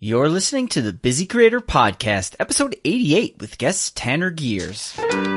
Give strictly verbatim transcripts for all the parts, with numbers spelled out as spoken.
You're listening to the Busy Creator Podcast, episode eighty-eight, with guest Tanner Gears.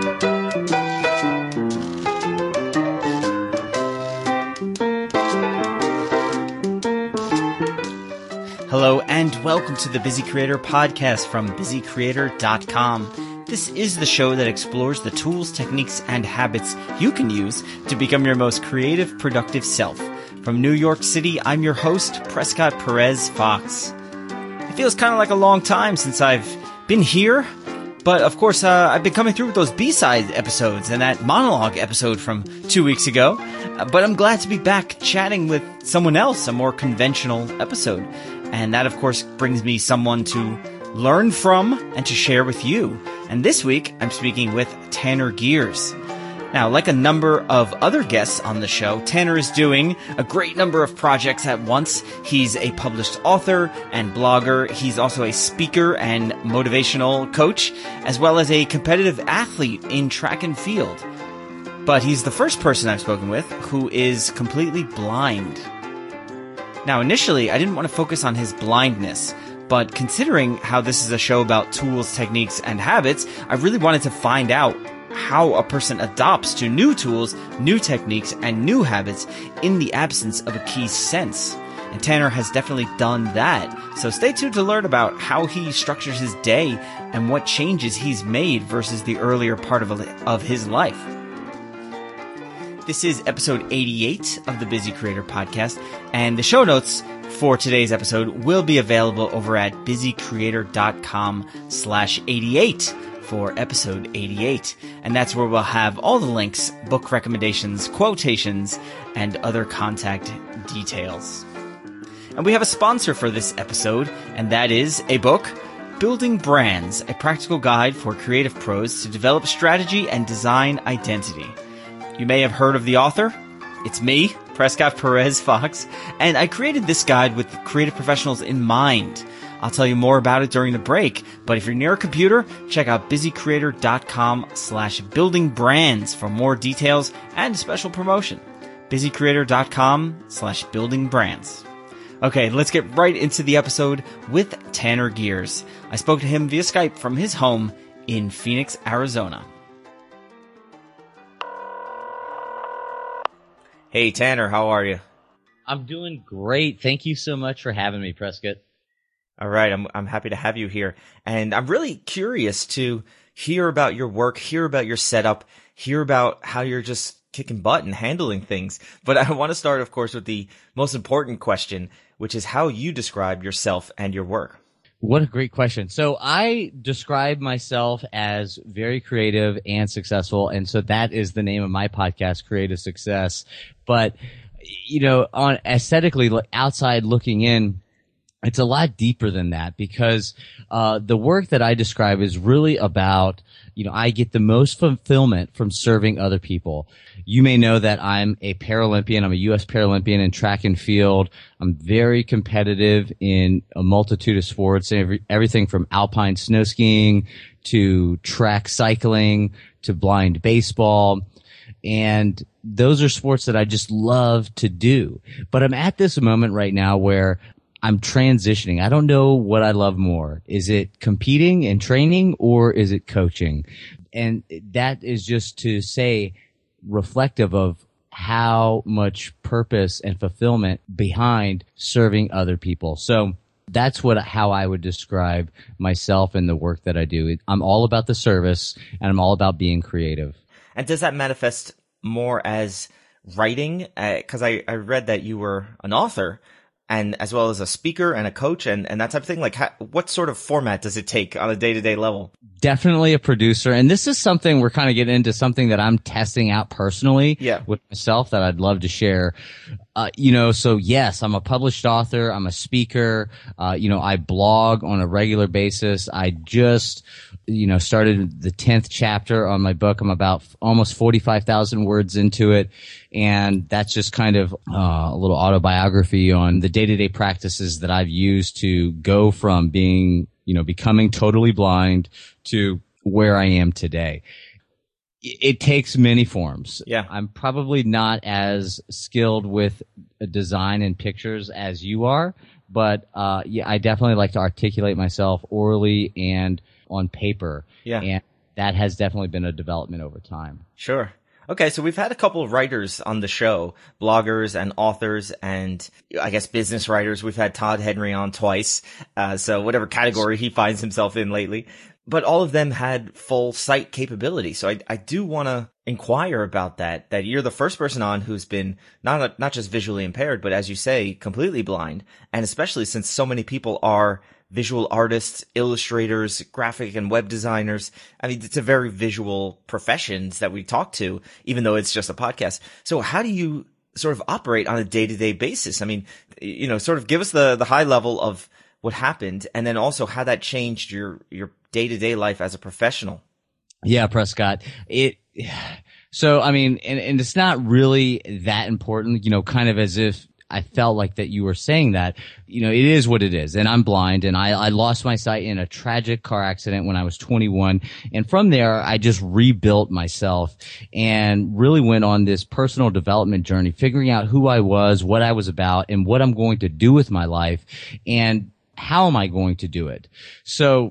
Hello and welcome to the Busy Creator Podcast from busy creator dot com. This is the show that explores the tools, techniques, and habits you can use to become your most creative, productive self. From New York City, I'm your host, Prescott Perez Fox. It feels kind of like a long time since I've been here, but of course, uh, I've been coming through with those B-side episodes and that monologue episode from two weeks ago, uh, but I'm glad to be back chatting with someone else, a more conventional episode. And that, of course, brings me someone to learn from and to share with you. And this week, I'm speaking with Tanner Gears. Now, like a number of other guests on the show, Tanner is doing a great number of projects at once. He's a published author and blogger. He's also a speaker and motivational coach, as well as a competitive athlete in track and field. But he's the first person I've spoken with who is completely blind. Now, initially, I didn't want to focus on his blindness, but considering how this is a show about tools, techniques, and habits, I really wanted to find out how a person adopts to new tools, new techniques, and new habits in the absence of a key sense. And Tanner has definitely done that. So stay tuned to learn about how he structures his day and what changes he's made versus the earlier part of, of his life. This is episode eighty-eight of the Busy Creator Podcast, and the show notes for today's episode will be available over at busy creator dot com slash eighty-eight for episode eighty-eight. And that's where we'll have all the links, book recommendations, quotations, and other contact details. And we have a sponsor for this episode, and that is a book, Building Brands, a practical guide for creative pros to develop strategy and design identity. You may have heard of the author. It's me, Prescott Perez Fox, and I created this guide with creative professionals in mind. I'll tell you more about it during the break, but if you're near a computer, check out busy creator dot com slash building brands for more details and a special promotion. busy creator dot com slash building brands. Okay, let's get right into the episode with Tanner Gears. I spoke to him via Skype from his home in Phoenix, Arizona. Hey, Tanner, how are you? I'm doing great. Thank you so much for having me, Prescott. All right, I'm I'm happy to have you here. And I'm really curious to hear about your work, hear about your setup, hear about how you're just kicking butt and handling things. But I want to start, of course, with the most important question, which is how you describe yourself and your work. What a great question. So I describe myself as very creative and successful, and so that is the name of my podcast, Creative Success. But, you know, on aesthetically, outside looking in, it's a lot deeper than that because uh the work that I describe is really about, you know, I get the most fulfillment from serving other people. You may know that I'm a Paralympian. I'm a U S Paralympian in track and field. I'm very competitive in a multitude of sports, every, everything from alpine snow skiing to track cycling to blind baseball. And those are sports that I just love to do. But I'm at this moment right now where I'm transitioning. I don't know what I love more. Is it competing and training, or is it coaching? And that is just to say reflective of how much purpose and fulfillment behind serving other people. So that's what how I would describe myself and the work that I do. I'm all about the service, and I'm all about being creative. And does that manifest more as writing? Because uh, I, I read that you were an author, and as well as a speaker and a coach and, and that type of thing. Like, how, what sort of format does it take on a day-to-day level? Definitely a producer. And this is something we're kind of getting into, something that I'm testing out personally yeah. with myself that I'd love to share. Uh, you know, so yes, I'm a published author. I'm a speaker. Uh, you know, I blog on a regular basis. I just, you know, started the tenth chapter on my book. I'm about f- almost forty-five thousand words into it. And that's just kind of uh, a little autobiography on the day-to-day practices that I've used to go from being, you know, becoming totally blind to where I am today. It takes many forms. Yeah. I'm probably not as skilled with design and pictures as you are, but uh, yeah, I definitely like to articulate myself orally and on paper. Yeah. And that has definitely been a development over time. Sure. Okay, so we've had a couple of writers on the show, bloggers and authors and I guess business writers. We've had Todd Henry on twice, uh, so whatever category he finds himself in lately. But all of them had full sight capability. So I, I do want to inquire about that, that you're the first person on who's been not, not just visually impaired, but as you say, completely blind. And especially since so many people are visual artists, illustrators, graphic and web designers. I mean, it's a very visual professions that we talk to, even though it's just a podcast. So how do you sort of operate on a day-to-day basis? I mean, you know, sort of give us the, the high level of what happened and then also how that changed your, your day-to-day life as a professional. Yeah, Prescott. It, so, I mean, and, and it's not really that important, you know, kind of as if I felt like that you were saying that, you know, it is what it is. And I'm blind and I, I lost my sight in a tragic car accident when I was twenty-one. And from there, I just rebuilt myself and really went on this personal development journey, figuring out who I was, what I was about, and what I'm going to do with my life. And how am I going to do it? So,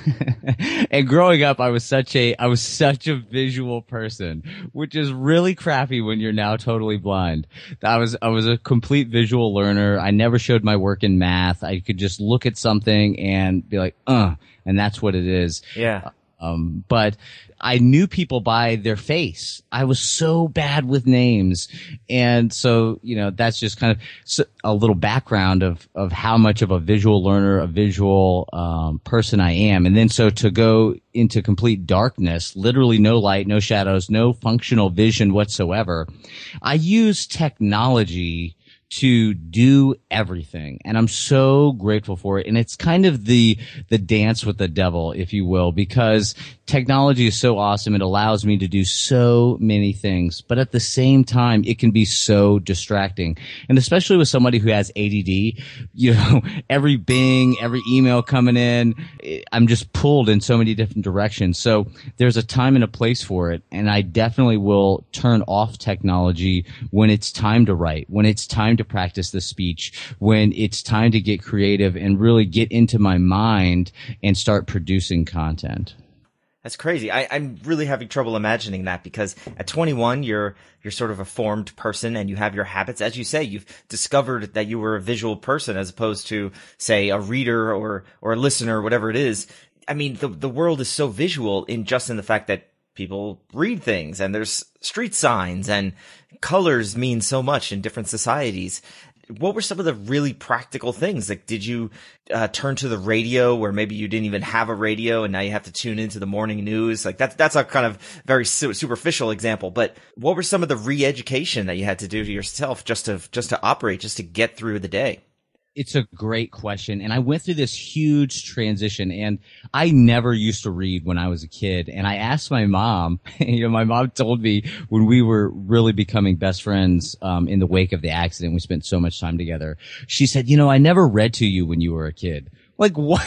and growing up, I was such a, I was such a visual person, which is really crappy when you're now totally blind. I was, I was a complete visual learner. I never showed my work in math. I could just look at something and be like, uh, and that's what it is. Yeah. Um, but I knew people by their face. I was so bad with names. And so, you know, that's just kind of a little background of, of how much of a visual learner, a visual, um, person I am. And then so to go into complete darkness, literally no light, no shadows, no functional vision whatsoever, I use technology to do everything. And I'm so grateful for it. And it's kind of the, the dance with the devil, if you will, because technology is so awesome. It allows me to do so many things, but at the same time, it can be so distracting. And especially with somebody who has A D D, you know, every bing, every email coming in, I'm just pulled in so many different directions. So there's a time and a place for it. And I definitely will turn off technology when it's time to write, when it's time to practice the speech, when it's time to get creative and really get into my mind and start producing content. That's crazy. I, I'm really having trouble imagining that because at twenty-one, you're, you're sort of a formed person and you have your habits. As you say, you've discovered that you were a visual person as opposed to, say, a reader or, or a listener, whatever it is. I mean, the, the world is so visual in just in the fact that people read things and there's street signs and colors mean so much in different societies. What were some of the really practical things? Like, did you uh, turn to the radio where maybe you didn't even have a radio and now you have to tune into the morning news? Like that's, that's a kind of very su- superficial example, but what were some of the re-education that you had to do to yourself just to, just to operate, just to get through the day? It's a great question. And I went through this huge transition and I never used to read when I was a kid. And I asked my mom, you know, my mom told me when we were really becoming best friends, um, in the wake of the accident, we spent so much time together. She said, you know, I never read to you when you were a kid. Like what?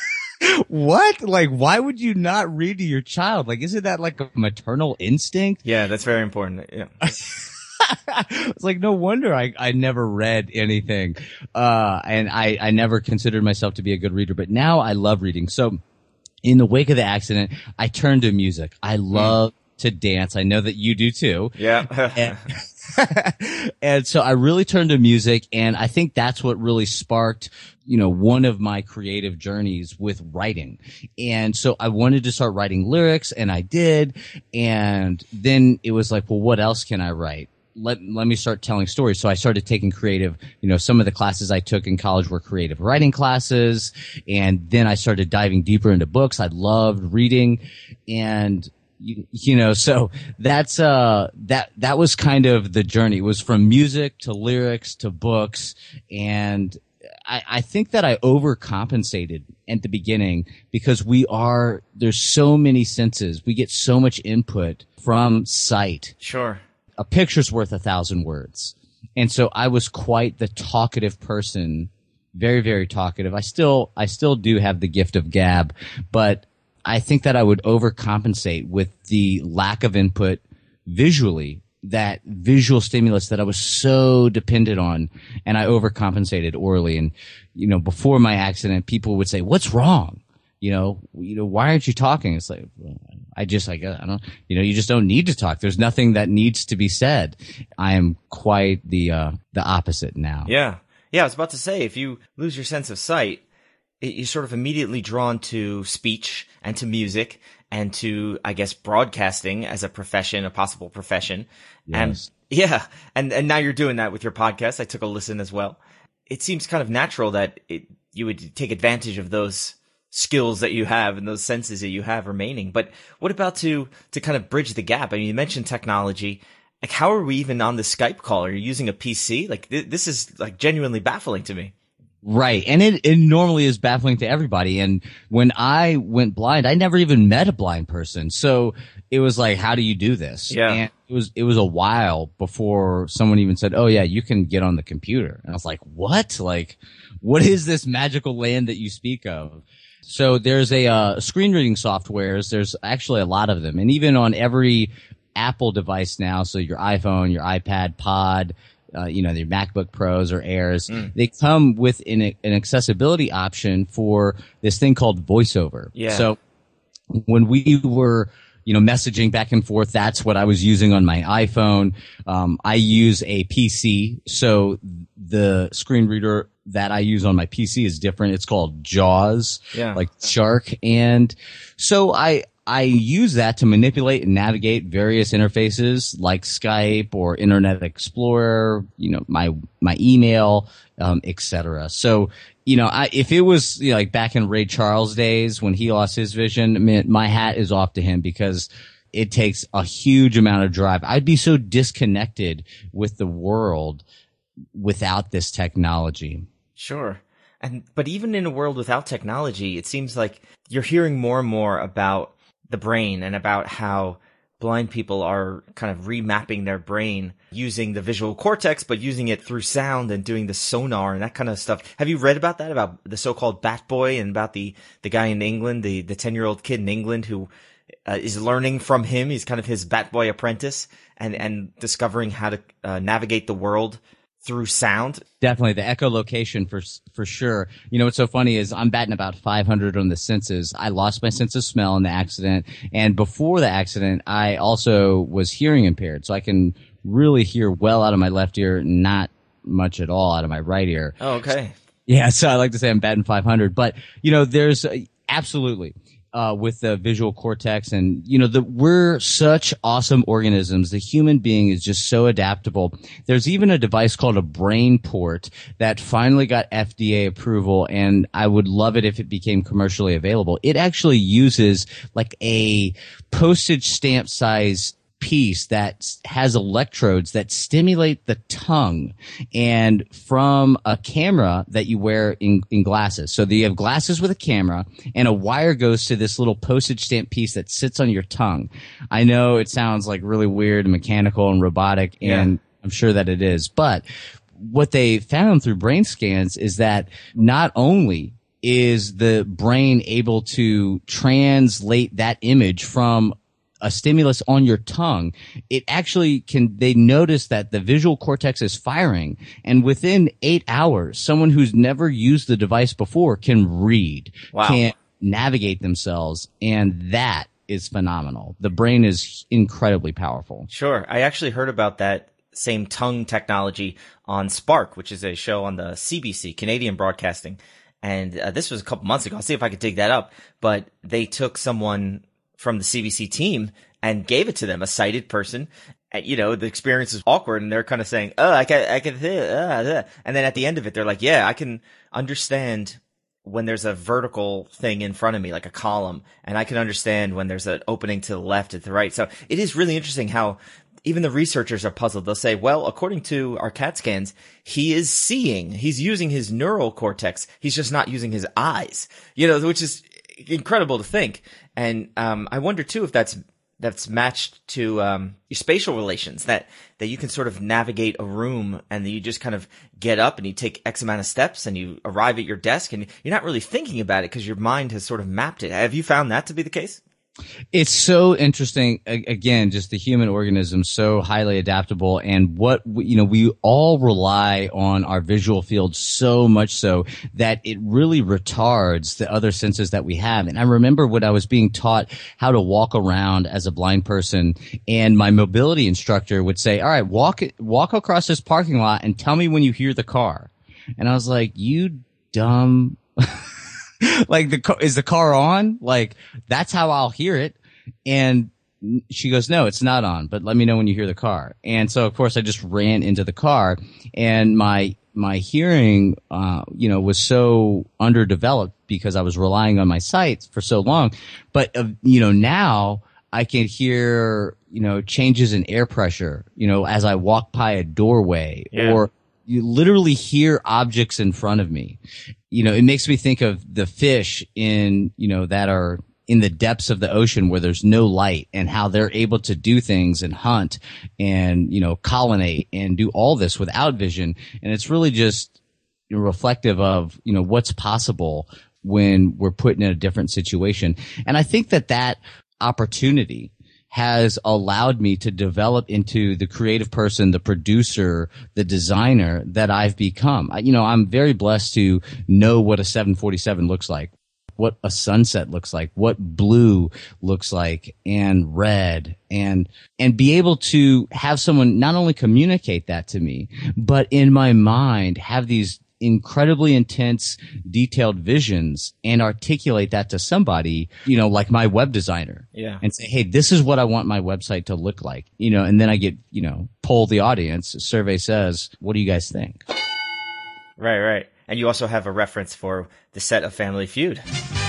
What? Like, why would you not read to your child? Like, isn't that like a maternal instinct? Yeah, that's very important. Yeah. It's like, no wonder I, I never read anything. Uh, and I, I never considered myself to be a good reader, but now I love reading. So in the wake of the accident, I turned to music. I love mm. to dance. I know that you do too. Yeah. and, and so I really turned to music, and I think that's what really sparked, you know, one of my creative journeys with writing. And so I wanted to start writing lyrics, and I did. And then it was like, well, what else can I write? Let, let me start telling stories. So I started taking creative, you know, some of the classes I took in college were creative writing classes. And then I started diving deeper into books. I loved reading. And, you, you know, so that's, uh, that, that was kind of the journey. It was from music to lyrics to books. And I, I think that I overcompensated at the beginning because we are, there's so many senses. We get so much input from sight. Sure. A picture's worth a thousand words. And so I was quite the talkative person, very, very talkative. I still, I still do have the gift of gab, but I think that I would overcompensate with the lack of input visually that visual stimulus that I was so dependent on, and I overcompensated orally. And, you know, before my accident, people would say, "What's wrong? You know, you know, why aren't you talking?" It's like, well, I just, I guess, I don't, you know, you just don't need to talk. There's nothing that needs to be said. I am quite the, uh, the opposite now. Yeah. Yeah. I was about to say, if you lose your sense of sight, it, you're sort of immediately drawn to speech and to music and to, I guess, broadcasting as a profession, a possible profession. Yes. And yeah. And, and now you're doing that with your podcast. I took a listen as well. It seems kind of natural that it, you would take advantage of those skills that you have and those senses that you have remaining. But what about to, to kind of bridge the gap? I mean, you mentioned technology. Like, how are we even on the Skype call? Are you using a P C? Like, th- this is like genuinely baffling to me. Right. And it, it normally is baffling to everybody. And when I went blind, I never even met a blind person. So it was like, how do you do this? Yeah. And it was, it was a while before someone even said, "Oh yeah, you can get on the computer." And I was like, what? Like, what is this magical land that you speak of? So there's a, uh, screen reading softwares. There's actually a lot of them. And even on every Apple device now, so your iPhone, your iPad, Pod, Uh, you know, their MacBook Pros or Airs, mm. they come with an, an accessibility option for this thing called VoiceOver. Yeah. So when we were, you know, messaging back and forth, that's what I was using on my iPhone. Um, I use a P C, so the screen reader that I use on my P C is different. It's called JAWS, yeah. like Shark. And so I, I use that to manipulate and navigate various interfaces like Skype or Internet Explorer, you know, my, my email, um, et cetera. So, you know, I, if it was, you know, like back in Ray Charles days when he lost his vision, I mean, my hat is off to him because it takes a huge amount of drive. I'd be so disconnected with the world without this technology. Sure. And, but even in a world without technology, it seems like you're hearing more and more about the brain and about how blind people are kind of remapping their brain using the visual cortex, but using it through sound and doing the sonar and that kind of stuff. Have you read about that, about the so-called Bat Boy and about the, the guy in England, the, the ten-year-old kid in England who uh, is learning from him? He's kind of his Bat Boy apprentice and, and discovering how to uh, navigate the world through sound. Definitely the echolocation for for sure. You know what's so funny is I'm batting about five hundred on the senses. I lost my sense of smell in the accident, and before the accident, I also was hearing impaired, so I can really hear well out of my left ear, not much at all out of my right ear. Oh, okay. Yeah, so I like to say I'm batting five hundred, but you know, there's uh, absolutely. Uh, with the visual cortex and, you know, the, we're such awesome organisms. The human being is just so adaptable. There's even a device called a brain port that finally got F D A approval, and I would love it if it became commercially available. It actually uses like a postage stamp size piece that has electrodes that stimulate the tongue, and from a camera that you wear in, in glasses. So you have glasses with a camera, and a wire goes to this little postage stamp piece that sits on your tongue. I know it sounds like really weird and mechanical and robotic, and yeah. I'm sure that it is. But what they found through brain scans is that not only is the brain able to translate that image from a stimulus on your tongue, it actually can, they notice that the visual cortex is firing, and within eight hours, someone who's never used the device before can read, wow. can navigate themselves, and that is phenomenal. The brain is incredibly powerful. Sure. I actually heard about that same tongue technology on Spark, which is a show on the C B C, Canadian Broadcasting. And uh, this was a couple months ago. I'll see if I could dig that up. But they took someone from the C B C team and gave it to them, a sighted person. And, you know, the experience is awkward, and they're kind of saying, "Oh, I can, I can," uh, uh. And then at the end of it, they're like, "Yeah, I can understand when there's a vertical thing in front of me, like a column, and I can understand when there's an opening to the left and to the right." So it is really interesting how even the researchers are puzzled. They'll say, well, according to our CAT scans, he is seeing, he's using his neural cortex. He's just not using his eyes, you know, which is incredible to think. And, um, I wonder too if that's, that's matched to, um, your spatial relations, that, that you can sort of navigate a room and you just kind of get up and you take X amount of steps and you arrive at your desk and you're not really thinking about it because your mind has sort of mapped it. Have you found that to be the case? It's so interesting. A- Again, just the human organism, so highly adaptable, and what we, you know, we all rely on our visual field so much so that it really retards the other senses that we have. And I remember when I was being taught how to walk around as a blind person, and my mobility instructor would say, "All right, walk walk across this parking lot and tell me when you hear the car." And I was like, "You dumb." Like the car, is the car on? Like that's how I'll hear it. And she goes, "No, it's not on, but let me know when you hear the car." And so of course I just ran into the car, and my, my hearing, uh, you know, was so underdeveloped because I was relying on my sight for so long. But, uh, you know, now I can hear, you know, changes in air pressure, you know, as I walk by a doorway, Yeah. or you literally hear objects in front of me. You know, it makes me think of the fish in, you know, that are in the depths of the ocean where there's no light, and how they're able to do things and hunt and, you know, colonate and do all this without vision. And it's really just reflective of, you know, what's possible when we're put in a different situation. And I think that that opportunity has allowed me to develop into the creative person, the producer, the designer that I've become. I, you know, I'm very blessed to know what a seven forty-seven looks like, what a sunset looks like, what blue looks like, and red, and and be able to have someone not only communicate that to me, but in my mind have these incredibly intense, detailed visions and articulate that to somebody, you know, like my web designer. Yeah. And say, "Hey, this is what I want my website to look like." You know, and then I get, you know, poll the audience. A survey says, "What do you guys think?" Right, right. And you also have a reference for the set of Family Feud.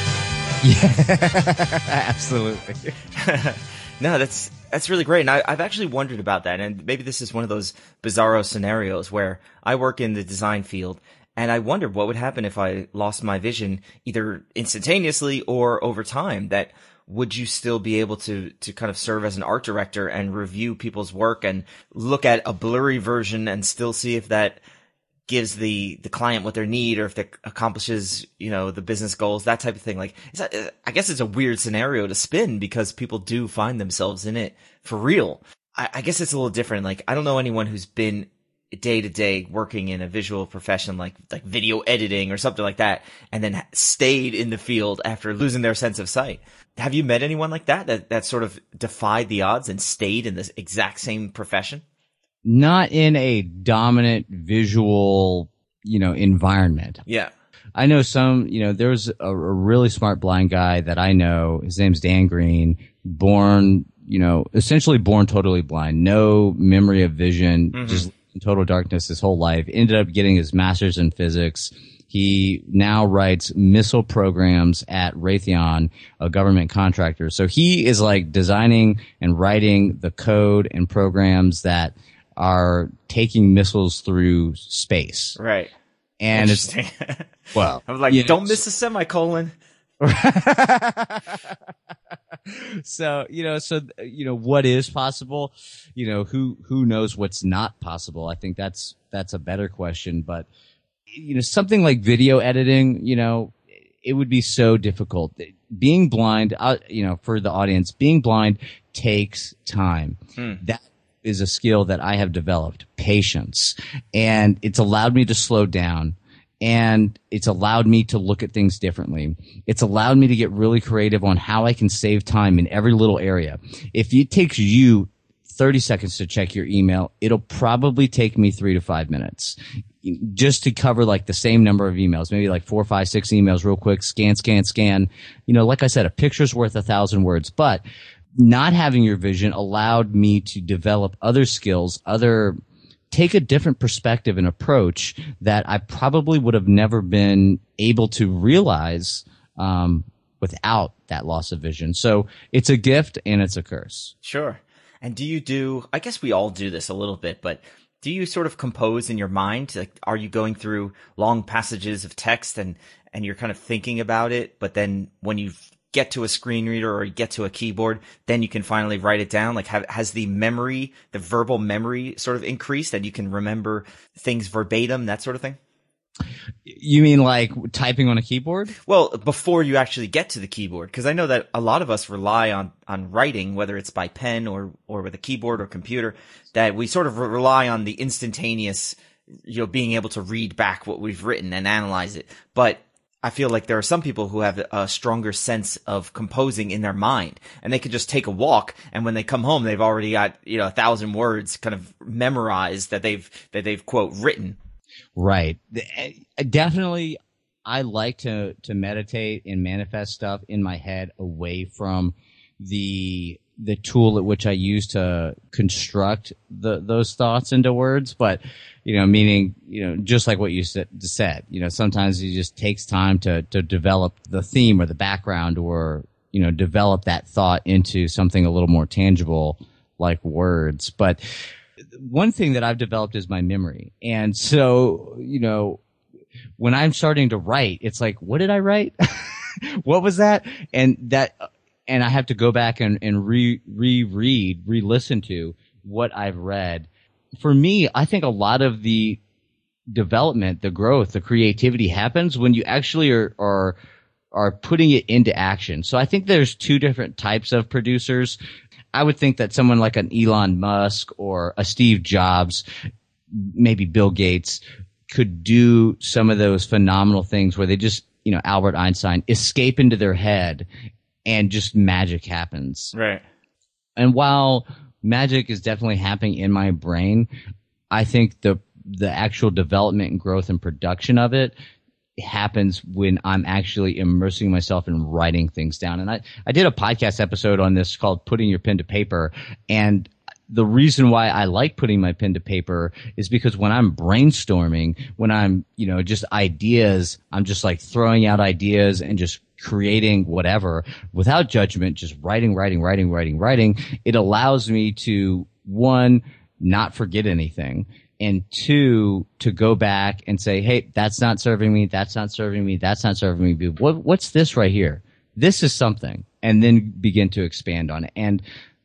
Yeah, absolutely. No, that's that's really great. And I, I've actually wondered about that. And maybe this is one of those bizarro scenarios where I work in the design field, and I wondered what would happen if I lost my vision either instantaneously or over time. That would you still be able to to kind of serve as an art director and review people's work and look at a blurry version and still see if that gives the the client what they need, or if it accomplishes, you know, the business goals, that type of thing. Like, is that, I guess it's a weird scenario to spin because people do find themselves in it for real. I, I guess it's a little different. Like, I don't know anyone who's been day to day working in a visual profession like like video editing or something like that, and then stayed in the field after losing their sense of sight. Have you met anyone like that that that sort of defied the odds and stayed in this exact same profession? Not in a dominant visual, you know, environment. Yeah. I know some, you know, there's a, a really smart blind guy that I know. His name's Dan Green, born, you know, essentially born totally blind, no memory of vision, mm-hmm. just in total darkness his whole life. Ended up getting his master's in physics. He now writes missile programs at Raytheon, a government contractor. So he is like designing and writing the code and programs that are taking missiles through space. Right. And it's, well, I was like, you don't know, miss a semicolon. So, you know, so, you know, what is possible, you know, who, who knows what's not possible? I think that's, that's a better question. But, you know, something like video editing, you know, it would be so difficult. Being blind, uh, you know, for the audience, being blind takes time. Hmm. That is a skill that I have developed, patience, and it's allowed me to slow down, and it's allowed me to look at things differently. It's allowed me to get really creative on how I can save time in every little area. If it takes you thirty seconds to check your email, it'll probably take me three to five minutes just to cover like the same number of emails, maybe like four, five, six emails real quick, scan, scan, scan. You know, like I said, a picture's worth a thousand words, but not having your vision allowed me to develop other skills, other, take a different perspective and approach that I probably would have never been able to realize, um, without that loss of vision. So it's a gift and it's a curse. Sure. And do you do, I guess we all do this a little bit, but do you sort of compose in your mind? Like, are you going through long passages of text and, and you're kind of thinking about it, but then when you get to a screen reader or you get to a keyboard, then you can finally write it down? Like, have, has the memory, the verbal memory sort of increased and you can remember things verbatim, that sort of thing? You mean like typing on a keyboard? Well, before you actually get to the keyboard, because I know that a lot of us rely on, on writing, whether it's by pen or, or with a keyboard or computer, that we sort of rely on the instantaneous, you know, being able to read back what we've written and analyze it. But I feel like there are some people who have a stronger sense of composing in their mind, and they could just take a walk, and when they come home, they've already got, you know, a thousand words kind of memorized that they've, that they've quote written. Right. Definitely, I like to, to meditate and manifest stuff in my head away from the the tool at which I use to construct the those thoughts into words. But, you know, meaning, you know, just like what you said, said you know, sometimes it just takes time to, to develop the theme or the background or, you know, develop that thought into something a little more tangible like words. But one thing that I've developed is my memory. And so, you know, when I'm starting to write, it's like, what did I write? What was that? And that, and I have to go back and, and re, reread, re-listen to what I've read. For me, I think a lot of the development, the growth, the creativity happens when you actually are, are, are putting it into action. So I think there's two different types of producers. I would think that someone like an Elon Musk or a Steve Jobs, maybe Bill Gates, could do some of those phenomenal things where they just, you know, Albert Einstein, escape into their head and just magic happens. Right. And while magic is definitely happening in my brain, I think the the actual development and growth and production of it happens when I'm actually immersing myself in writing things down. And I, I did a podcast episode on this called Putting Your Pen to Paper. And the reason why I like putting my pen to paper is because when I'm brainstorming, when I'm, you know, just ideas, I'm just like throwing out ideas and just creating whatever without judgment, just writing, writing, writing, writing, writing. It allows me to, one, not forget anything. And two, to go back and say, hey, that's not serving me, that's not serving me, that's not serving me. What, what's this right here? This is something. And then begin to expand on it. And,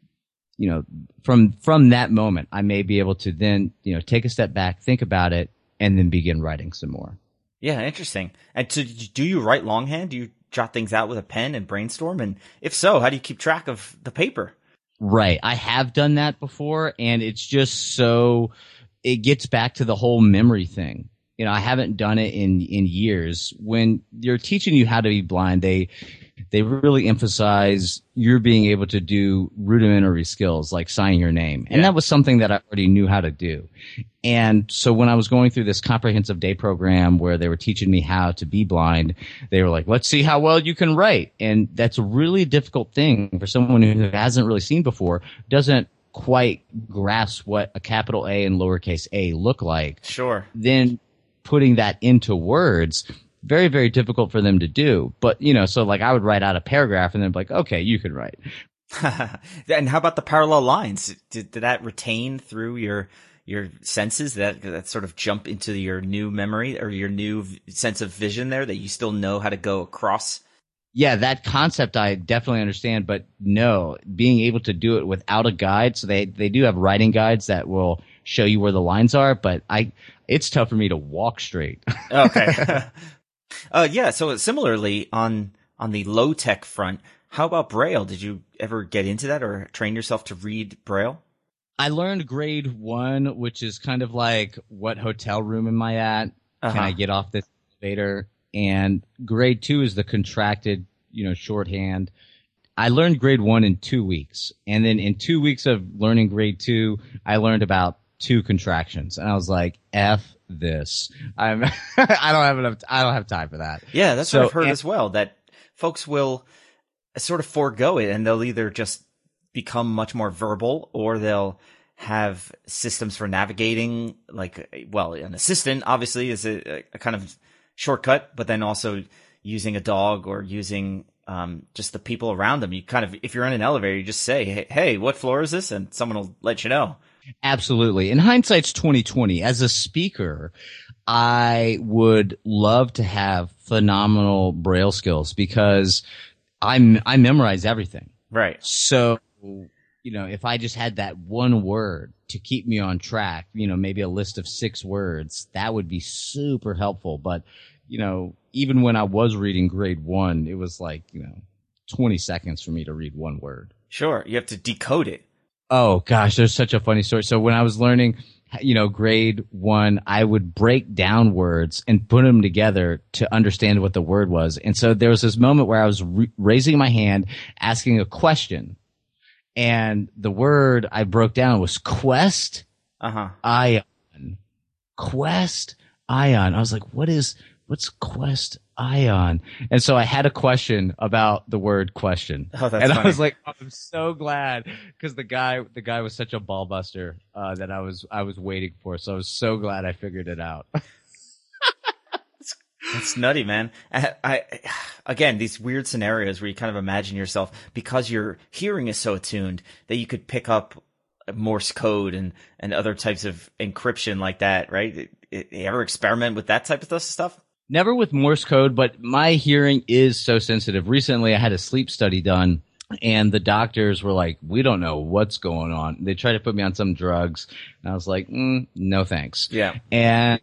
you know, from from that moment, I may be able to then, you know, take a step back, think about it, and then begin writing some more. Yeah, interesting. And so do you write longhand? Do you jot things out with a pen and brainstorm? And if so, how do you keep track of the paper? Right. I have done that before, and it's just so... it gets back to the whole memory thing. You know, I haven't done it in, in years. When they're teaching you how to be blind, they, they really emphasize you're being able to do rudimentary skills like signing your name. And yeah. That was something that I already knew how to do. And so when I was going through this comprehensive day program where they were teaching me how to be blind, they were like, let's see how well you can write. And that's a really difficult thing for someone who hasn't really seen before, doesn't quite grasp what a capital A and lowercase a look like. Sure. Then putting that into words, very, very difficult for them to do. But, you know, so like I would write out a paragraph and then be like, okay, you could write. And how about the parallel lines? Did, did that retain through your your senses, that that sort of jump into your new memory or your new v- sense of vision there, that you still know how to go across? Yeah, that concept I definitely understand, but no, being able to do it without a guide. So they, they do have writing guides that will show you where the lines are, but I, it's tough for me to walk straight. Okay. uh, yeah. So similarly on, on the low tech front, how about Braille? Did you ever get into that or train yourself to read Braille? I learned grade one, which is kind of like, what hotel room am I at? Uh-huh. Can I get off this elevator? And grade two is the contracted, you know, shorthand. I learned grade one in two weeks. And then in two weeks of learning grade two, I learned about two contractions. And I was like, F this. I'm, I don't have enough, I don't have time for that. Yeah, that's so, what I've heard and, as well, that folks will sort of forego it and they'll either just become much more verbal or they'll have systems for navigating, like, well, an assistant obviously is a, a kind of shortcut, but then also using a dog or using um just the people around them. You kind of, if you're in an elevator, you just say, hey, hey, what floor is this? And someone will let you know. Absolutely. In hindsight's twenty twenty, as a speaker, I would love to have phenomenal Braille skills because I'm, I memorize everything. Right. So, you know, if I just had that one word to keep me on track, you know, maybe a list of six words, that would be super helpful. But, you know, even when I was reading grade one, it was like, you know, twenty seconds for me to read one word. Sure. You have to decode it. Oh gosh, there's such a funny story. So when I was learning, you know, grade one, I would break down words and put them together to understand what the word was. And so there was this moment where I was re- raising my hand, asking a question. And the word I broke down was quest uh-huh. ion. Quest ion. I was like, what is, what's quest ion? And so I had a question about the word question. Oh, that's and funny. I was like, oh, I'm so glad because the guy, the guy was such a ball buster, uh, that I was, I was waiting for. So I was so glad I figured it out. That's nutty, man. I, I, again, these weird scenarios where you kind of imagine yourself, because your hearing is so attuned that you could pick up Morse code and, and other types of encryption like that, right? You ever experiment with that type of stuff? Never with Morse code, but my hearing is so sensitive. Recently, I had a sleep study done, and the doctors were like, we don't know what's going on. They tried to put me on some drugs, and I was like, mm, no thanks. Yeah. And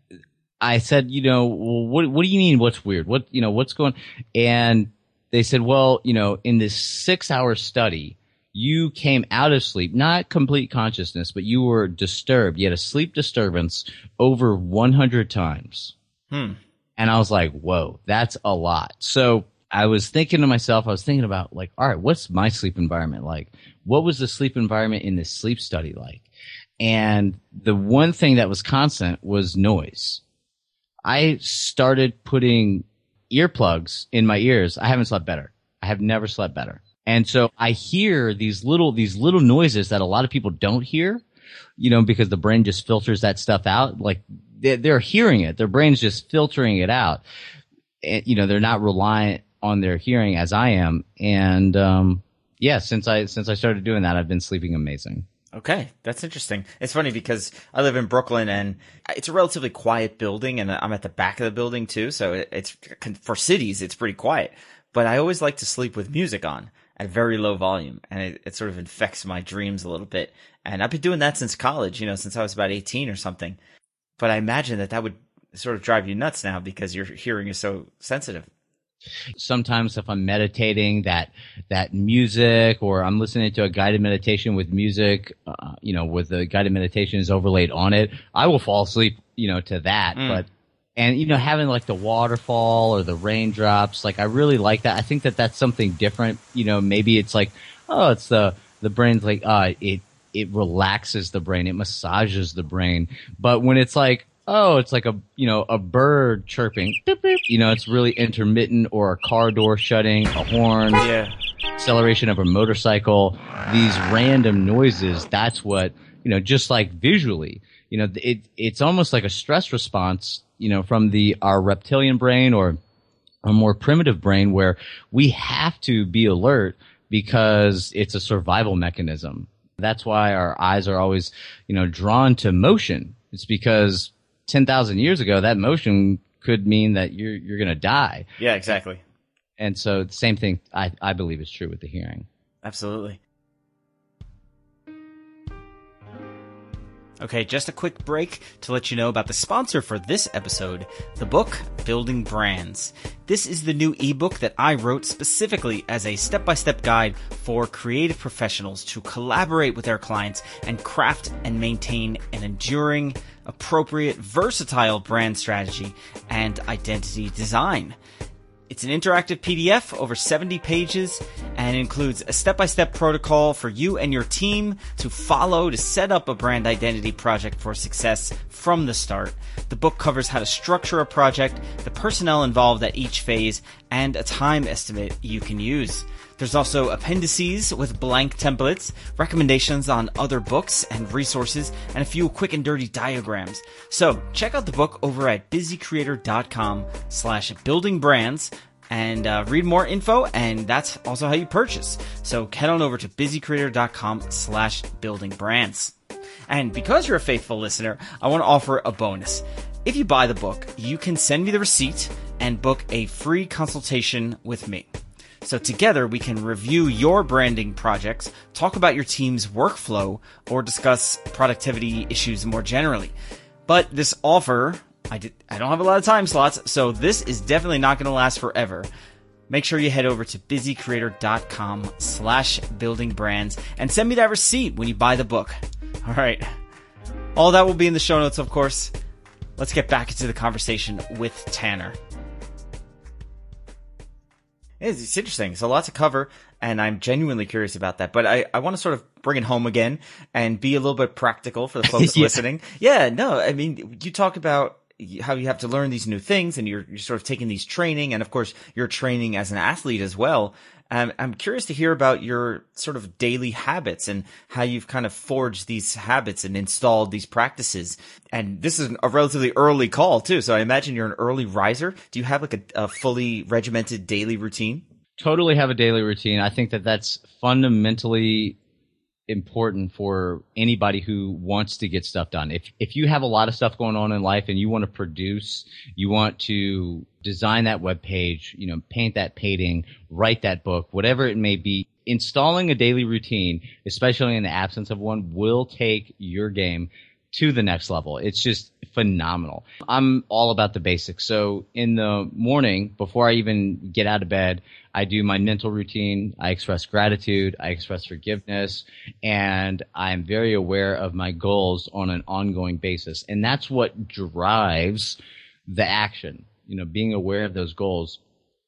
I said, you know, well, what, what do you mean what's weird? What, you know, what's going on? And they said, well, you know, in this six-hour study, you came out of sleep, not complete consciousness, but you were disturbed. You had a sleep disturbance over one hundred times. Hmm. And I was like, whoa, that's a lot. So I was thinking to myself, I was thinking about like, all right, what's my sleep environment like? What was the sleep environment in this sleep study like? And the one thing that was constant was noise. I started putting earplugs in my ears. I haven't slept better. I have never slept better. And so I hear these little, these little noises that a lot of people don't hear, you know, because the brain just filters that stuff out. Like they're, they're hearing it. Their brain's just filtering it out. And, you know, they're not reliant on their hearing as I am. And, um, yeah, since I, since I started doing that, I've been sleeping amazing. Okay, that's interesting. It's funny because I live in Brooklyn and it's a relatively quiet building, and I'm at the back of the building too. So it's, for cities, it's pretty quiet. But I always like to sleep with music on at very low volume, and it, it sort of infects my dreams a little bit. And I've been doing that since college, you know, since I was about eighteen or something. But I imagine that that would sort of drive you nuts now because your hearing is so sensitive. Sometimes if I'm meditating, that that music, or I'm listening to a guided meditation with music, uh, you know, with the guided meditation is overlaid on it, I will fall asleep, you know, to that. Mm. But and you know, having like the waterfall or the raindrops, like I really like that. I think that that's something different. You know, maybe it's like, oh, it's the the brain's like, uh, it it relaxes the brain, it massages the brain. But when it's like, oh, it's like a, you know, a bird chirping, beep, beep, you know, it's really intermittent, or a car door shutting, a horn, yeah, acceleration of a motorcycle, these random noises. That's what, you know, just like visually, you know, it, it's almost like a stress response, you know, from the, our reptilian brain or a more primitive brain where we have to be alert because it's a survival mechanism. That's why our eyes are always, you know, drawn to motion. It's because ten thousand years ago, that motion could mean that you're you're going to die. Yeah, exactly. And so the same thing I, I believe is true with the hearing. Absolutely. Okay, just a quick break to let you know about the sponsor for this episode, the book Building Brands. This is the new ebook that I wrote specifically as a step-by-step guide for creative professionals to collaborate with their clients and craft and maintain an enduring, appropriate, versatile brand strategy and identity design. It's an interactive P D F over seventy pages and includes a step-by-step protocol for you and your team to follow to set up a brand identity project for success from the start. The book covers how to structure a project, the personnel involved at each phase, and a time estimate you can use. There's also appendices with blank templates, recommendations on other books and resources, and a few quick and dirty diagrams. So check out the book over at busycreator.com slash building brands and uh, read more info, and that's also how you purchase. So head on over to busycreator.com slash building brands. And because you're a faithful listener, I want to offer a bonus. If you buy the book, you can send me the receipt and book a free consultation with me. So together we can review your branding projects, talk about your team's workflow, or discuss productivity issues more generally. But this offer, I, did, I don't have a lot of time slots, so this is definitely not going to last forever. Make sure you head over to busycreator.com slash building brands and send me that receipt when you buy the book. All right. All that will be in the show notes, of course. Let's get back into the conversation with Tanner. It's, it's interesting. It's a lot to cover, and I'm genuinely curious about that. But I, I want to sort of bring it home again and be a little bit practical for the folks yeah. listening. Yeah, no, I mean, you talk about how you have to learn these new things, and you're, you're sort of taking these training, and of course, you're training as an athlete as well. Um, I'm curious to hear about your sort of daily habits and how you've kind of forged these habits and installed these practices. And this is a relatively early call too, so I imagine you're an early riser. Do you have like a, a fully regimented daily routine? Totally have a daily routine. I think that that's fundamentally important for anybody who wants to get stuff done. If if you have a lot of stuff going on in life and you want to produce, you want to design that web page, you know, paint that painting, write that book, whatever it may be, installing a daily routine, especially in the absence of one, will take your game to the next level. It's just phenomenal. I'm all about the basics. So in the morning, before I even get out of bed, I do my mental routine. I express gratitude. I express forgiveness. And I'm very aware of my goals on an ongoing basis. And that's what drives the action. You know, being aware of those goals.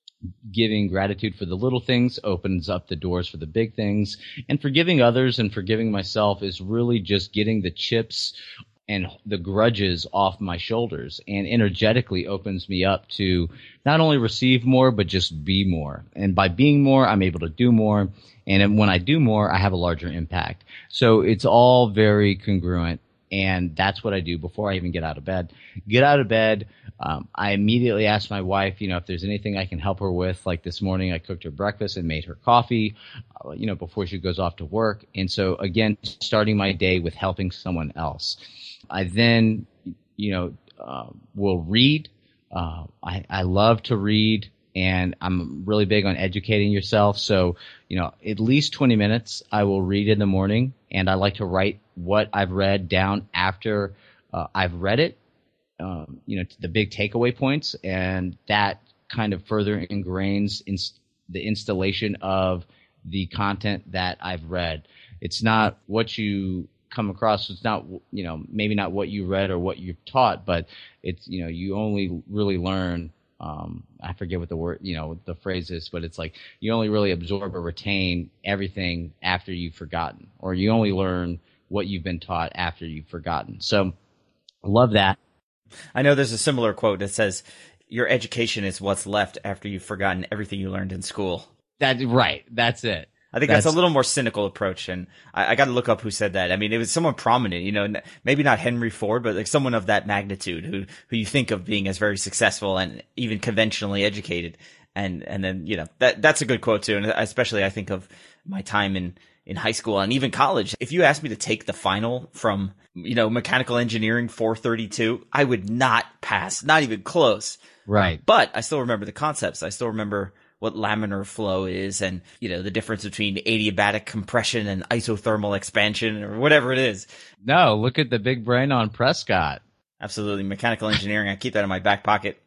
Giving gratitude for the little things opens up the doors for the big things. And forgiving others and forgiving myself is really just getting the chips and the grudges off my shoulders, and energetically opens me up to not only receive more, but just be more. And by being more, I'm able to do more. And when I do more, I have a larger impact. So it's all very congruent. And that's what I do before I even get out of bed. Get out of bed. Um, I immediately ask my wife, you know, if there's anything I can help her with. Like this morning, I cooked her breakfast and made her coffee, uh, you know, before she goes off to work. And so, again, starting my day with helping someone else. I then, you know, uh, will read. Uh, I, I love to read, and I'm really big on educating yourself. So, you know, at least twenty minutes I will read in the morning, and I like to write what I've read down after uh, I've read it, um, you know, the big takeaway points, and that kind of further ingrains in the installation of the content that I've read. It's not what you come across. It's not, you know, maybe not what you read or what you've taught, but it's, you know, you only really learn, um, I forget what the word, you know, the phrase is, but it's like you only really absorb or retain everything after you've forgotten, or you only learn what you've been taught after you've forgotten. So I love that. I know there's a similar quote that says, your education is what's left after you've forgotten everything you learned in school. That, right. That's it. I think that's, that's a little more cynical approach, and I, I got to look up who said that. I mean, it was someone prominent, you know, maybe not Henry Ford, but like someone of that magnitude who who you think of being as very successful and even conventionally educated. And and then, you know, that that's a good quote too, and especially I think of my time in in high school and even college. If you asked me to take the final from, you know, mechanical engineering four thirty-two, I would not pass, not even close. Right. But I still remember the concepts. I still remember what laminar flow is, and, you know, the difference between adiabatic compression and isothermal expansion, or whatever it is. No, look at the big brain on Prescott. Absolutely. Mechanical engineering. I keep that in my back pocket.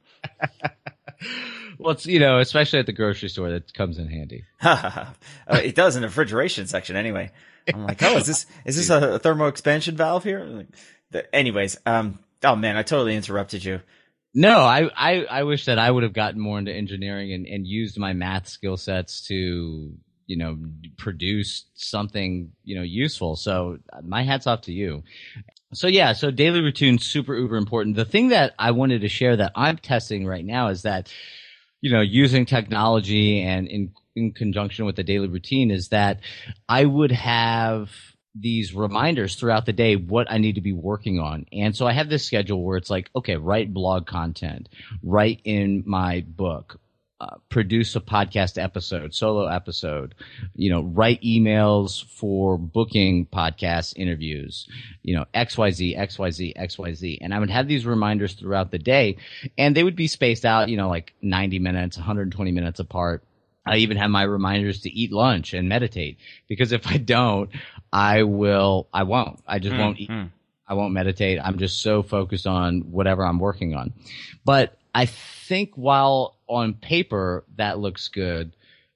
Well, it's, you know, especially at the grocery store, that comes in handy. uh, it does in the refrigeration section anyway. I'm like, oh, is this, is this a thermo expansion valve here? Like, the, anyways, um, oh man, I totally interrupted you. No, I, I, I wish that I would have gotten more into engineering and, and used my math skill sets to, you know, produce something, you know, useful. So my hat's off to you. So yeah, so daily routine, super uber important. The thing that I wanted to share that I'm testing right now is that, you know, using technology and in, in conjunction with the daily routine is that I would have these reminders throughout the day what I need to be working on. And so I have this schedule where it's like, okay, write blog content, write in my book, uh, produce a podcast episode, solo episode, you know, write emails for booking podcast interviews, you know, X Y Z, X Y Z, X Y Z. And I would have these reminders throughout the day, and they would be spaced out, you know, like ninety minutes, one hundred twenty minutes apart. I even have my reminders to eat lunch and meditate, because if I don't, I will, I won't. I just mm, won't eat. Mm. I won't meditate. I'm just so focused on whatever I'm working on. But I think while on paper that looks good,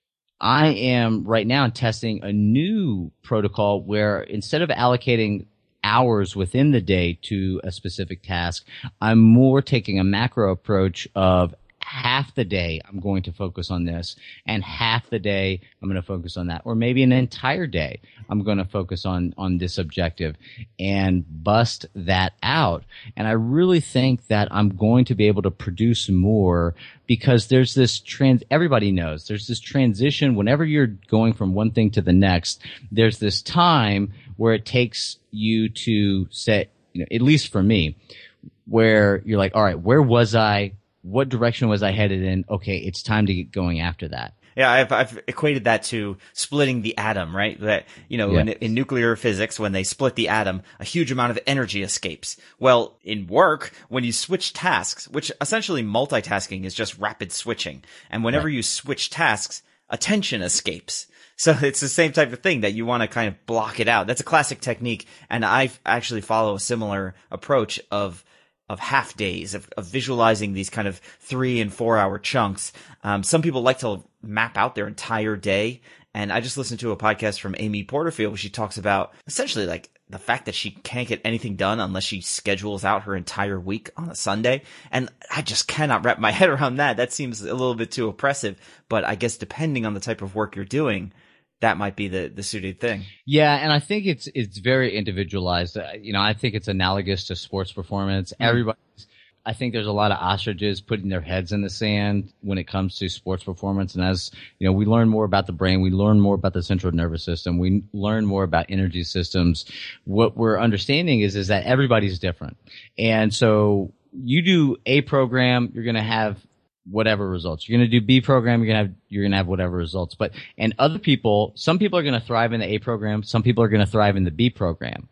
I am right now testing a new protocol where instead of allocating hours within the day to a specific task, I'm more taking a macro approach of half the day I'm going to focus on this, and half the day I'm going to focus on that, or maybe an entire day I'm going to focus on on this objective and bust that out. And I really think that I'm going to be able to produce more, because there's this trans everybody knows there's this transition whenever you're going from one thing to the next. There's this time where it takes you to set, you know, at least for me, where you're like, all right, where was I? What direction was I headed in? Okay, it's time to get going after that. Yeah, I've, I've equated that to splitting the atom, right? That, you know, Yeah. in, in nuclear physics, when they split the atom, a huge amount of energy escapes. Well, in work, when you switch tasks, which essentially multitasking is just rapid switching, and whenever Right. you switch tasks, attention escapes. So it's the same type of thing that you want to kind of block it out. That's a classic technique, and I actually follow a similar approach of of half days, of, of visualizing these kind of three and four hour chunks. Um, some people like to map out their entire day. And I just listened to a podcast from Amy Porterfield where she talks about essentially like the fact that she can't get anything done unless she schedules out her entire week on a Sunday. And I just cannot wrap my head around that. That seems a little bit too oppressive, but I guess depending on the type of work you're doing, that might be the, the suited thing. Yeah, and I think it's it's very individualized. Uh, you know, I think it's analogous to sports performance. Mm. Everybody, I think there's a lot of ostriches putting their heads in the sand when it comes to sports performance. And as you know, we learn more about the brain, we learn more about the central nervous system, we learn more about energy systems. What we're understanding is is that everybody's different, and so you do a program, you're going to have whatever results. You're going to do B program, you're going to have, you're going to have whatever results. But, and other people, some people are going to thrive in the A program, some people are going to thrive in the B program.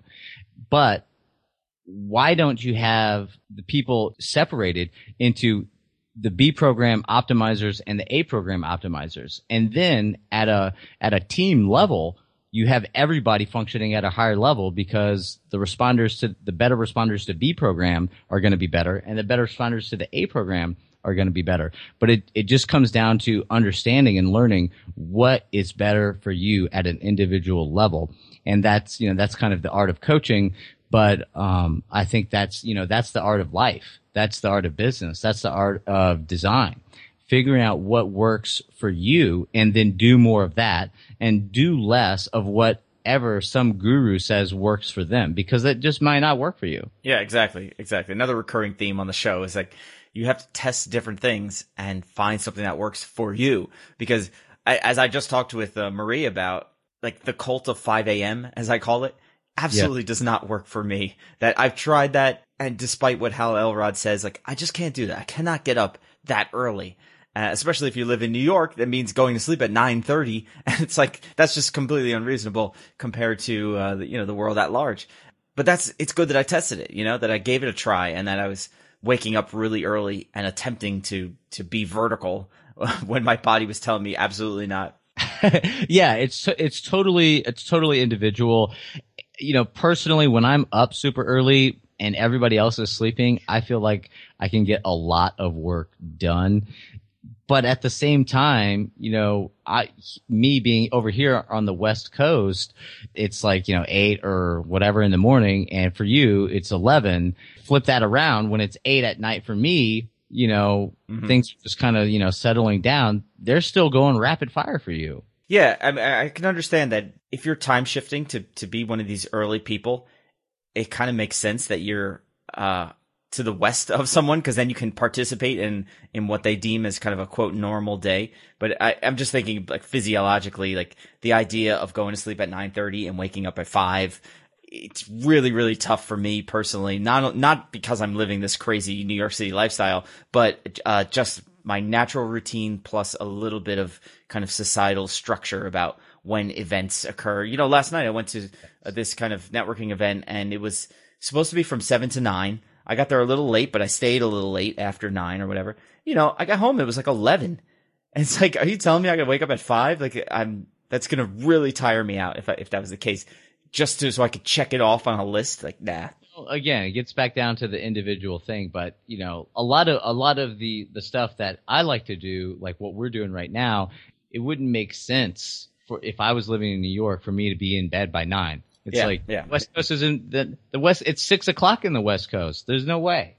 But why don't you have the people separated into the B program optimizers and the A program optimizers? And then at a, at a team level, you have everybody functioning at a higher level, because the responders to, the better responders to B program are going to be better, and the better responders to the A program are going to be better. But it, it just comes down to understanding and learning what is better for you at an individual level. And that's, you know, that's kind of the art of coaching. But, um, I think that's, you know, that's the art of life. That's the art of business. That's the art of design. Figuring out what works for you, and then do more of that, and do less of whatever some guru says works for them, because it just might not work for you. Yeah, exactly. Exactly. Another recurring theme on the show is like, you have to test different things and find something that works for you. Because I, as I just talked with uh, Marie about, like the cult of five a.m., as I call it, absolutely yeah. does not work for me. That I've tried that, and despite what Hal Elrod says, like, I just can't do that. I cannot get up that early. Uh, especially if you live in New York, that means going to sleep at nine thirty. And it's like, that's just completely unreasonable compared to, uh, the, you know, the world at large. But that's, it's good that I tested it, you know, that I gave it a try, and that I was waking up really early and attempting to, to be vertical when my body was telling me absolutely not. Yeah, it's, it's totally, it's totally individual. You know, personally, when I'm up super early and everybody else is sleeping, I feel like I can get a lot of work done. But at the same time, you know, I, me being over here on the West Coast, it's like, you know, eight or whatever in the morning. And for you, it's eleven. Flip that around, when it's eight at night for me, you know, mm-hmm. things just kind of, you know, settling down. They're still going rapid fire for you. Yeah. I mean, I can understand that if you're time shifting to, to be one of these early people, it kind of makes sense that you're, uh, to the west of someone, because then you can participate in, in what they deem as kind of a quote normal day. But I, I'm just thinking like physiologically, like the idea of going to sleep at nine thirty and waking up at five, it's really, really tough for me personally. Not, not because I'm living this crazy New York City lifestyle, but, uh, just my natural routine plus a little bit of kind of societal structure about when events occur. You know, last night I went to uh, this kind of networking event, and it was supposed to be from seven to nine. I got there a little late, but I stayed a little late after nine or whatever. You know, I got home, it was like eleven. And it's like, are you telling me I gotta wake up at five? Like, I'm, that's gonna really tire me out if I, if that was the case. Just to, so I could check it off on a list. Like, nah. Well, again, it gets back down to the individual thing, but you know, a lot of, a lot of the, the stuff that I like to do, like what we're doing right now, it wouldn't make sense for, if I was living in New York, for me to be in bed by nine. It's yeah, like, yeah. West Coast isn't the, the West, it's six o'clock in the West Coast. There's no way.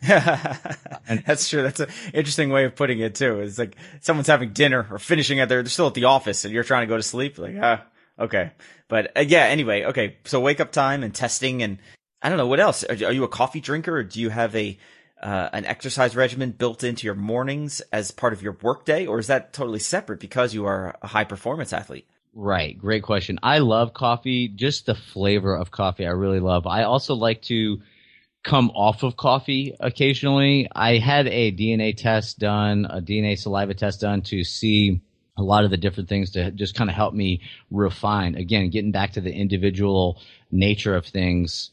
And that's true. That's an interesting way of putting it too. It's like someone's having dinner or finishing at their, they're still at the office and you're trying to go to sleep. Like, ah, okay. But uh, yeah, anyway, okay. So wake up time and testing, and I don't know what else. Are, are you a coffee drinker, or do you have a, uh, an exercise regimen built into your mornings as part of your workday, or is that totally separate because you are a high performance athlete? Right. Great question. I love coffee, just the flavor of coffee I really love. I also like to come off of coffee occasionally. I had a D N A test done, a D N A saliva test done to see a lot of the different things to just kind of help me refine. Again, getting back to the individual nature of things.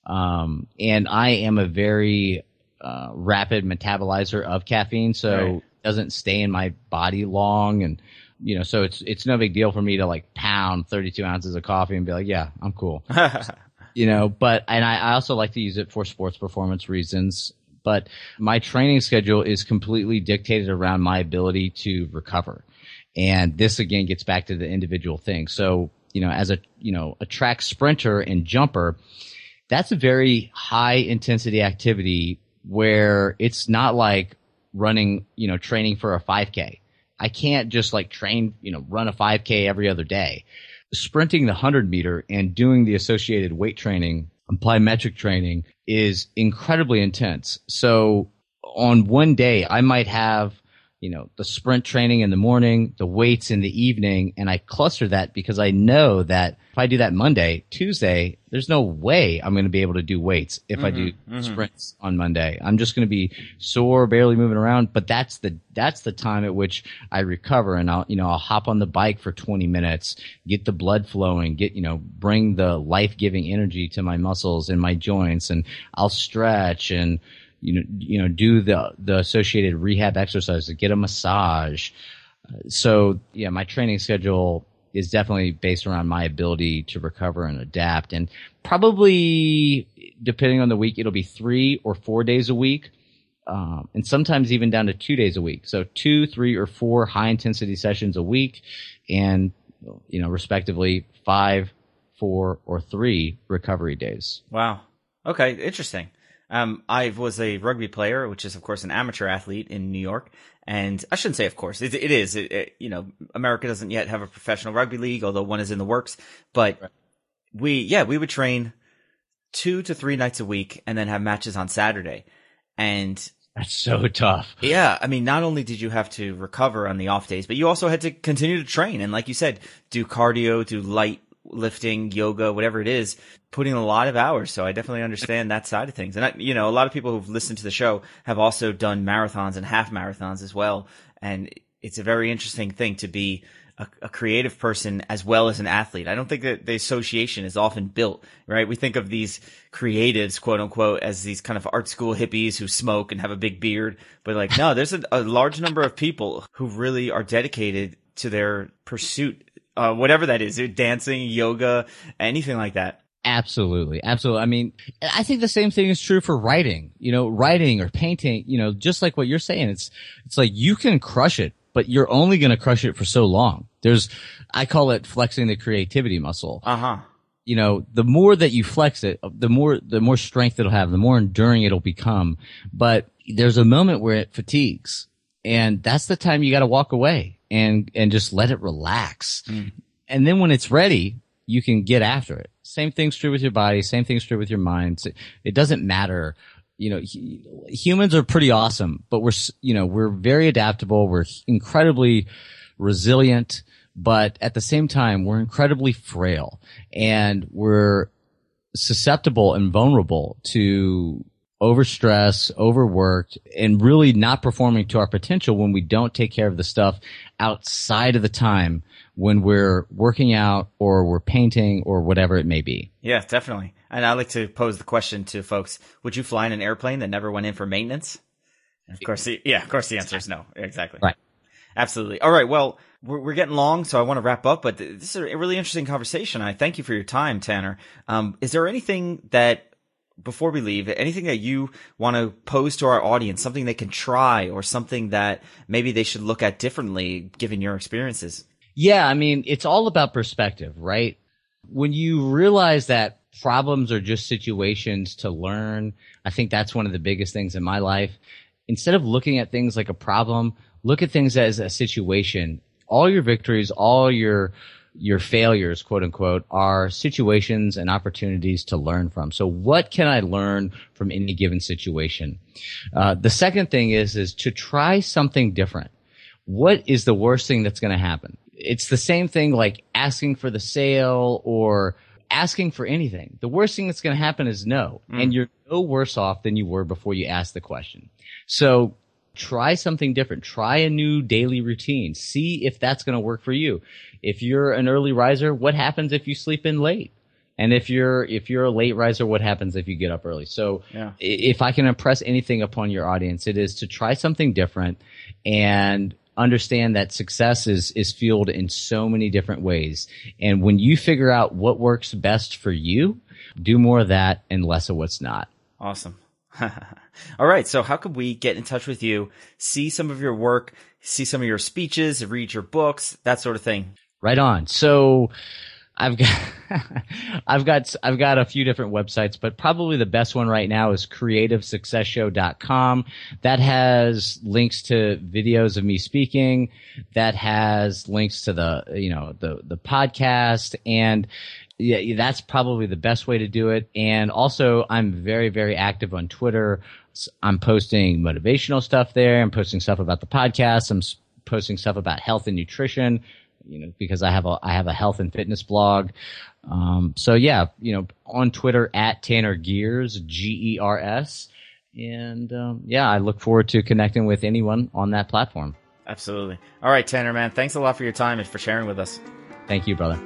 Um, and I am a very uh, rapid metabolizer of caffeine, so right. It doesn't stay in my body long, and you know, so it's it's no big deal for me to like pound thirty-two ounces of coffee and be like, yeah, I'm cool. You know, but and I, I also like to use it for sports performance reasons. But my training schedule is completely dictated around my ability to recover. And this again gets back to the individual thing. So, you know, as a you know, a track sprinter and jumper, that's a very high intensity activity where it's not like running, you know, training for a five K. I can't just like train, you know, run a five K every other day. Sprinting the one hundred meter and doing the associated weight training and plyometric training is incredibly intense. So on one day, I might have, you know, the sprint training in the morning, the weights in the evening, and I cluster that because I know that if I do that Monday, Tuesday, there's no way I'm going to be able to do weights if mm-hmm, I do mm-hmm. sprints on Monday. I'm just going to be sore, barely moving around, but that's the that's the time at which I recover, and I'll, you know, I'll hop on the bike for twenty minutes, get the blood flowing, get, you know, bring the life-giving energy to my muscles and my joints, and I'll stretch and you know, you know, do the, the associated rehab exercises, get a massage. So yeah, my training schedule is definitely based around my ability to recover and adapt. And probably depending on the week, it'll be three or four days a week. Um, and sometimes even down to two days a week. So two, three or four high intensity sessions a week, and, you know, respectively five, four or three recovery days. Wow. Okay. Interesting. Um, I was a rugby player, which is, of course, an amateur athlete in New York. And I shouldn't say, of course, it, it is. It, it, you know, America doesn't yet have a professional rugby league, although one is in the works. But right. we, yeah, we would train two to three nights a week and then have matches on Saturday. And that's so tough. Yeah. I mean, not only did you have to recover on the off days, but you also had to continue to train. And like you said, do cardio, do light lifting, yoga, whatever it is, putting a lot of hours. So I definitely understand that side of things. And I, you know, a lot of people who've listened to the show have also done marathons and half marathons as well. And it's a very interesting thing to be a, a creative person as well as an athlete. I don't think that the association is often built, right? We think of these creatives, quote unquote, as these kind of art school hippies who smoke and have a big beard. But like, no, there's a, a large number of people who really are dedicated to their pursuit. Uh, whatever that is, dancing, yoga, anything like that. Absolutely. Absolutely. I mean, I think the same thing is true for writing, you know, writing or painting, you know, just like what you're saying. It's, it's like you can crush it, but you're only going to crush it for so long. There's, I call it flexing the creativity muscle. Uh-huh. You know, the more that you flex it, the more, the more strength it'll have, the more enduring it'll become. But there's a moment where it fatigues, and that's the time you got to walk away and, and just let it relax. Mm. And then when it's ready, you can get after it. Same thing's true with your body. Same thing's true with your mind. It doesn't matter. You know, humans are pretty awesome, but we're, you know, we're very adaptable. We're incredibly resilient, but at the same time, we're incredibly frail, and we're susceptible and vulnerable to overstress, overworked, and really not performing to our potential when we don't take care of the stuff outside of the time when we're working out or we're painting or whatever it may be. Yeah, definitely. And I like to pose the question to folks, would you fly in an airplane that never went in for maintenance? And of course, the, yeah, of course the answer is no. Exactly. Right. Absolutely. All right. Well, we're, we're getting long, so I want to wrap up, but this is a really interesting conversation. I thank you for your time, Tanner. Um, is there anything that, before we leave, anything that you want to pose to our audience, something they can try or something that maybe they should look at differently given your experiences? Yeah. I mean, it's all about perspective, right? When you realize that problems are just situations to learn, I think that's one of the biggest things in my life. Instead of looking at things like a problem, look at things as a situation. All your victories, all your your failures, quote unquote, are situations and opportunities to learn from. So what can I learn from any given situation? Uh, the second thing is, is to try something different. What is the worst thing that's going to happen? It's the same thing like asking for the sale or asking for anything. The worst thing that's going to happen is no. Mm. And you're no worse off than you were before you asked the question. So try something different. Try a new daily routine. See if that's going to work for you. If you're an early riser, what happens if you sleep in late? And if you're if you're a late riser, what happens if you get up early? So yeah. If I can impress anything upon your audience, it is to try something different and understand that success is is fueled in so many different ways. And when you figure out what works best for you, do more of that and less of what's not. Awesome. All right. So how could we get in touch with you, see some of your work, see some of your speeches, read your books, that sort of thing? Right on. So I've got, I've got, I've got a few different websites, but probably the best one right now is creative success show dot com. That has links to videos of me speaking. That has links to the, you know, the, the podcast, and yeah, that's probably the best way to do it. And also I'm very, very active on Twitter. I'm posting motivational stuff there. I'm posting stuff about the podcast. I'm posting stuff about health and nutrition, you know, because I have a, I have a health and fitness blog. Um, so yeah, you know, on Twitter at Tanner Geers, G E R S. And, um, yeah, I look forward to connecting with anyone on that platform. Absolutely. All right, Tanner, man, thanks a lot for your time and for sharing with us. Thank you, brother.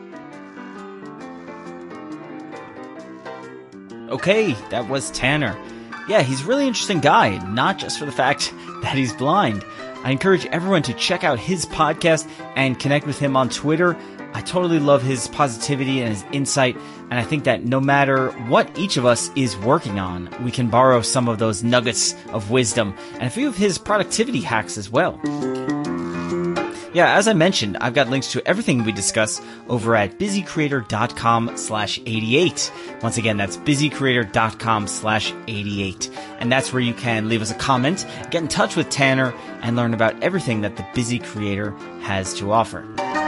Okay, that was Tanner. Yeah, he's a really interesting guy, not just for the fact that he's blind. I encourage everyone to check out his podcast and connect with him on Twitter. I totally love his positivity and his insight, and I think that no matter what each of us is working on, we can borrow some of those nuggets of wisdom and a few of his productivity hacks as well. Yeah, as I mentioned, I've got links to everything we discuss over at busycreator.com slash 88. Once again, that's busycreator.com slash 88. And that's where you can leave us a comment, get in touch with Tanner, and learn about everything that the Busy Creator has to offer.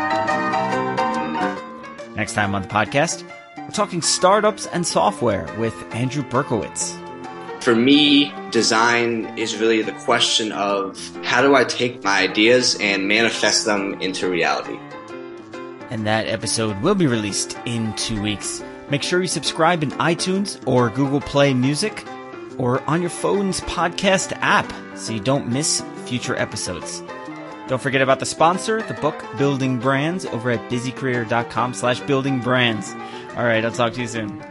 Next time on the podcast, we're talking startups and software with Andrew Berkowitz. For me, design is really the question of how do I take my ideas and manifest them into reality? And that episode will be released in two weeks. Make sure you subscribe in iTunes or Google Play Music or on your phone's podcast app so you don't miss future episodes. Don't forget about the sponsor, the book Building Brands, over at busycreator.com slash building brands. All right, I'll talk to you soon.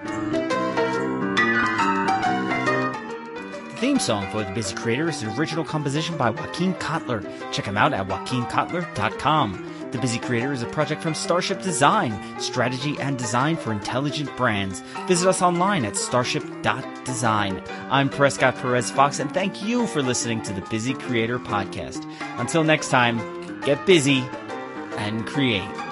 Theme song for The Busy Creator is an original composition by Joaquin Kotler. Check him out at joaquin kotler dot com. The Busy Creator is a project from Starship Design, strategy and design for intelligent brands. Visit us online at starship dot design. I'm Prescott Perez Fox, and thank you for listening to the Busy Creator podcast. Until next time, get busy and create.